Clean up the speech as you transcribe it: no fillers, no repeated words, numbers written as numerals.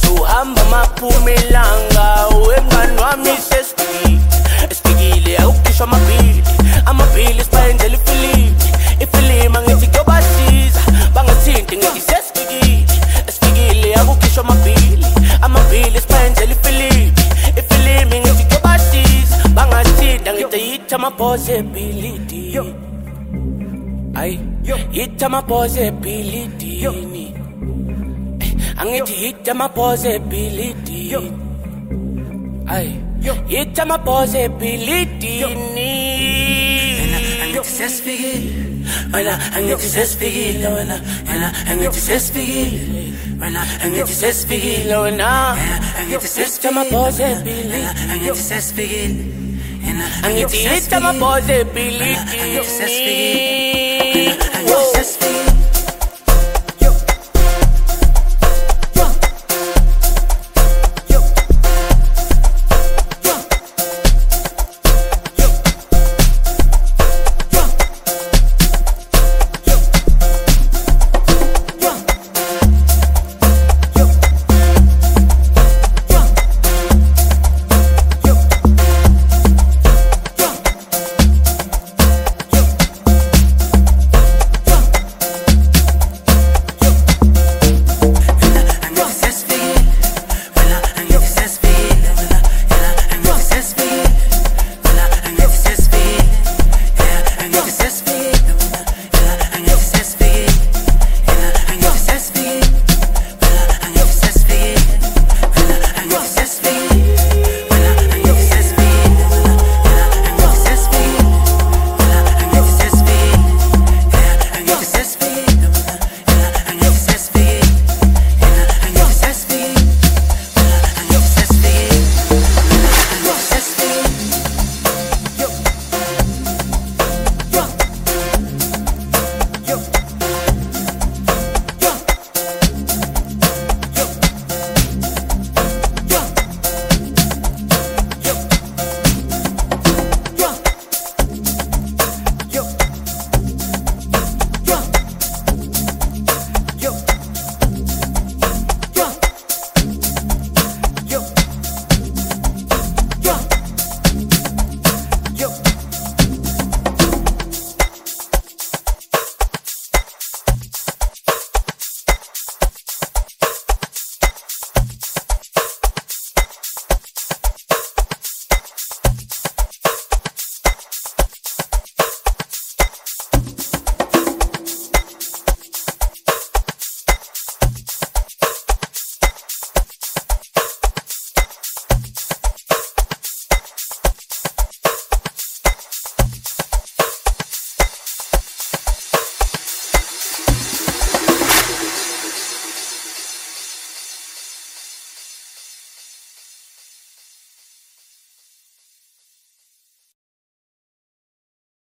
uhamba maphumelanga wemngani wami esifikile akukhishwa amabhili sibhayenzela ifilimu angithi kuyobasiza bangathinti ngithi esifikile akukhishwa amabhili sibhayenzela ifilimu ngithi kuyobasiza bangathinti ngithi yithi ama-possibility ay yithi ama-possibility angithi yithi ama-possibility ay yithi ama-possibility angithi sesifikile wena angithi sesifikile wena angithi sesifikile wena angithi sesifikile wena angithi sesifikile ama-possibility angithi sesifikile angithi yithi ama-possibility angithi sesifikile angithi sesifikile